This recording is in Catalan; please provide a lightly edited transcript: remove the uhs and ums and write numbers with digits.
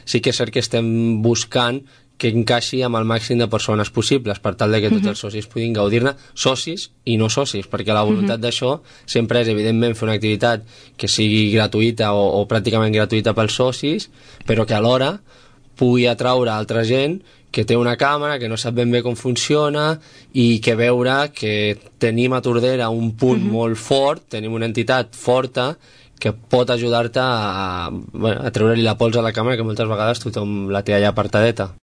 sí que és cert que estem buscant que encaixi amb el màxim de persones possibles per tal de que tots els socis puguin gaudir-ne, socis i no socis, perquè la voluntat d'això sempre és, evidentment, fer una activitat que sigui gratuïta o pràcticament gratuïta pels socis, però que alhora pugui atraure altra gent que té una càmera, que no sap ben bé com funciona i que veure que tenim a Tordera un punt molt fort, tenim una entitat forta que pot ajudar-te a treure-li la pols a la càmera, que moltes vegades tothom la té allà apartadeta.